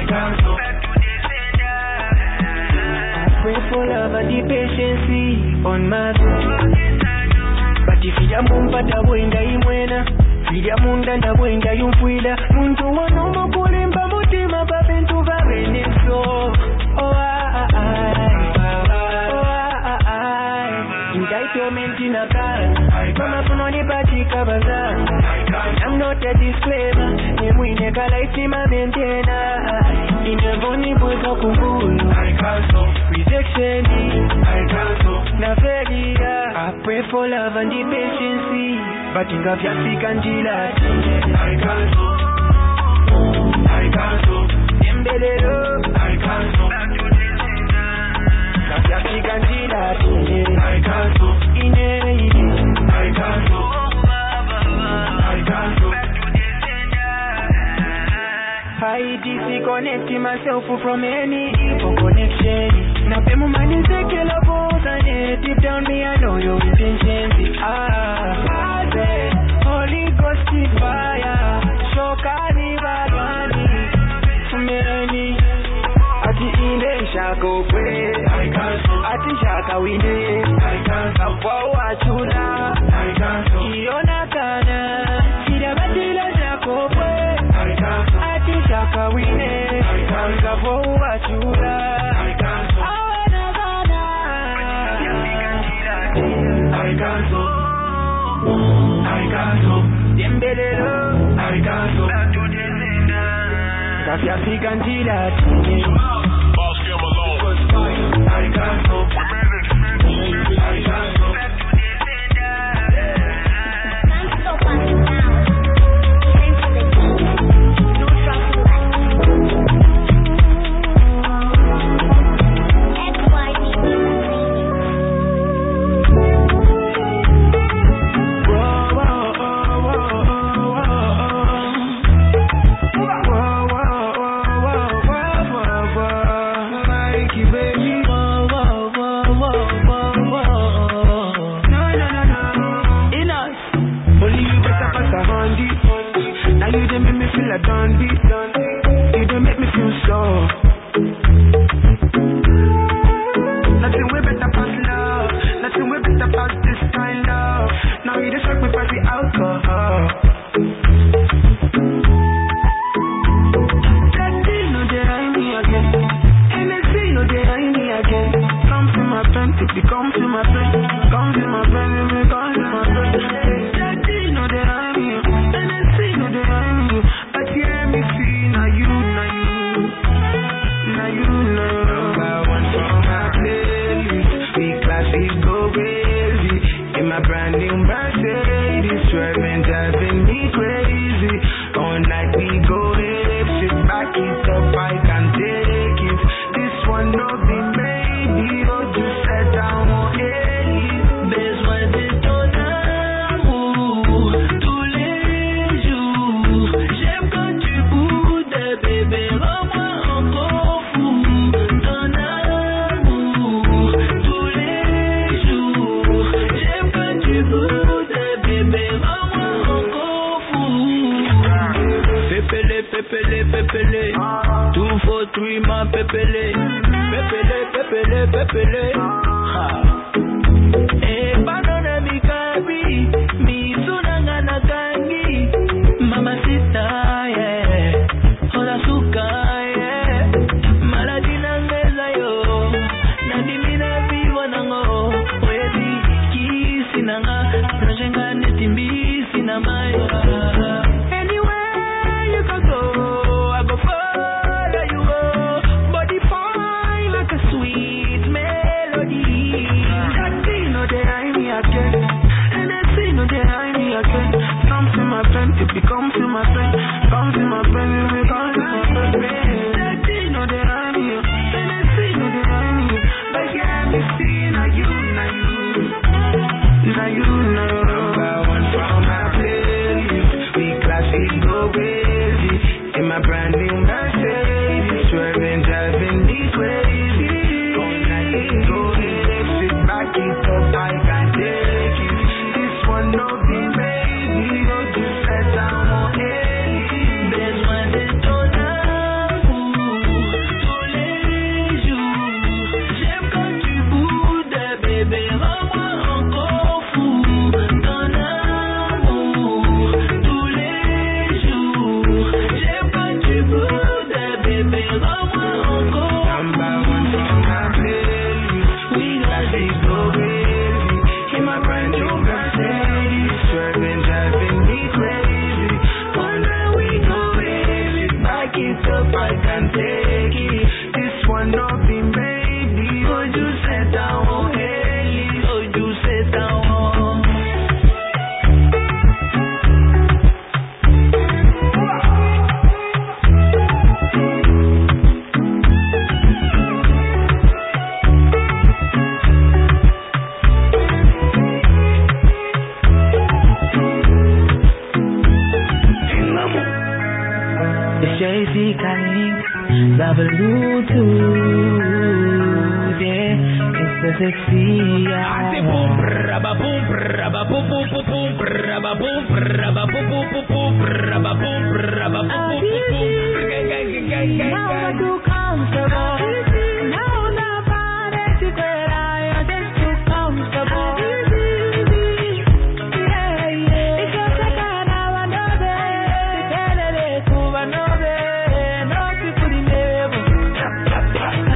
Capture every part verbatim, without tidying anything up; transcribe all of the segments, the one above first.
cancel. I pray for love and the patience on my soul. But if you mumpa tabwenda imwena, Fida munda na bwenda yumfwida, muntu wano makulimba mutima babintu babeneso. Oh I, oh I, indictment in a car, mama punoni patika baza. I'm not a disclaimer, nemwine kalaisima maintainer. Inevoni buza kumbulu, I cancel. Rejection, I cancel. Na failure, I pray for love and the patience, but in the fiasco and gilati, I cancel. I cancel. Embelero, I cancel. Na fiasco and gilati, I cancel. Ine, I cancel. I cancel. I disconnect myself from any evil connection. Now pay my money, take your love, and deep down me I know your intentions. Ah, I say, Holy Ghost is fire, show carnival money, many. Ati ine shako kwe, I cancel. Ati shaka wine, I cancel. Kwa wachula, I cancel. Iona kana, shida batila shako kwe, I cancel. Ati shaka wine, I cancel. Kwa wachula, I cancel. I cancel. I cancel. Dembelelo, I cancel. Kafia fikantila tine. Boss Kim alone. I cancel. I cancel. Can't stop us now. Time for the game. No trouble like X Y D. I can take it. This one nothing, baby. Oh, you said down, oh, hey, oh, you said down, oh. Jay-Z calling, double Bluetooth, yeah, it's so sexy, yeah. Boom, braba, boom, braba, boom, boom, boom, boom, braba, boom, braba, boom, boom, boom, boom, braba, boom, braba, boom, boom, boom, boom. Now I'm too comfortable. Now nobody to quit. I'm just too comfortable. Yeah, yeah. Because I can't have another. Tell it to another. No people in heaven. Ah,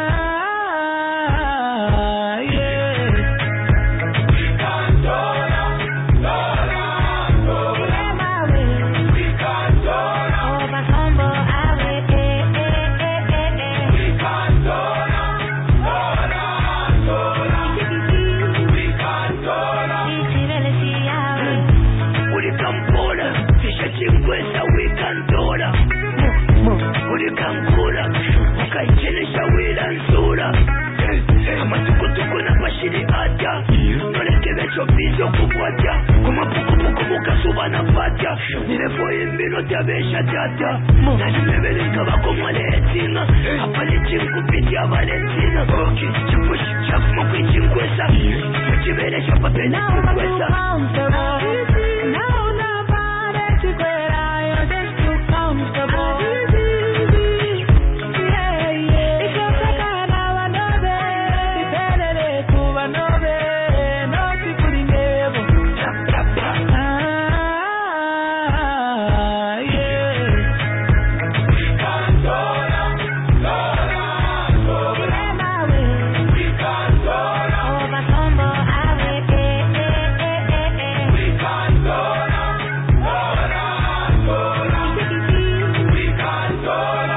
yeah. We can't dollar, dollar, dollar. Yeah, my way. We can't dollar, Oh, my combo, I will. Eh, eh, eh, eh, eh. we can't dollar, dollar, dollar. We can't dollar. Ulikampola, kisha chingweza wikantola. Ulikamkula, ukaichelesha wila nsura. Kama tukutuku na pashiri atya, nolekevecho bizo kukwatya. Kuma pukupuku mukasuba na patya. Nilefo imbilo tabesha tata. Nalimebele nkabako mwale etinga. Apali chinkupitya valentina. Chipushi chafu mokwi chingweza. Chibelesha papele Now I'm too chingweza. comfortable. Now nobody to quit. I'm just too comfortable. Yeah, yeah. Because I can't have another. Dependent to another. No people in heaven. Ah, yeah. We can't dollar, dollar, dollar. Yeah, my way. We can't dollar, Oh, my combo, I will. Eh, eh, eh, eh, eh. we can't dollar, dollar, dollar. We can't dollar.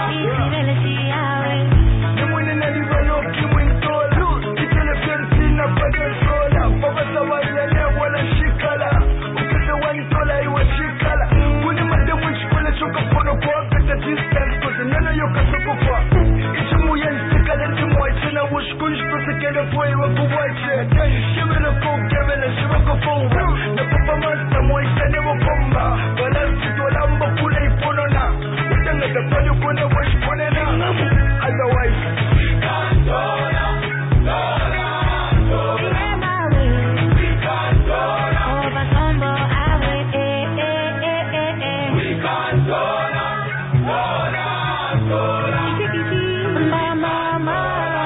Otherwise, we can't dollar, dollar, dollar. Yeah, my way. We can't dollar, Oh, my combo, I will. Eh, eh, eh, eh, eh. we can't dollar, dollar, dollar. Mama, mama.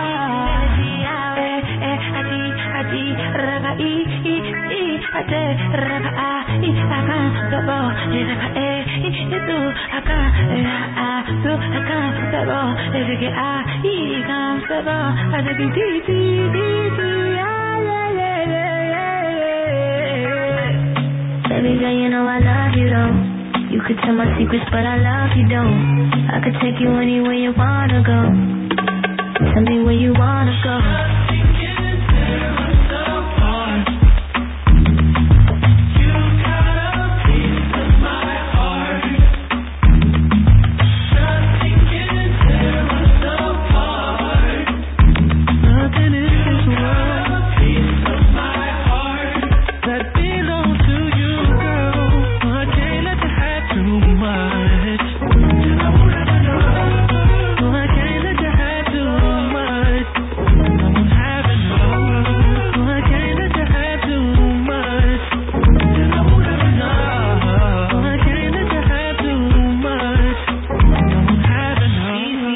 Baby girl, you know I love you though. You could tell my secrets, but I love you though. I could take you anywhere you wanna go. Tell me where you wanna go.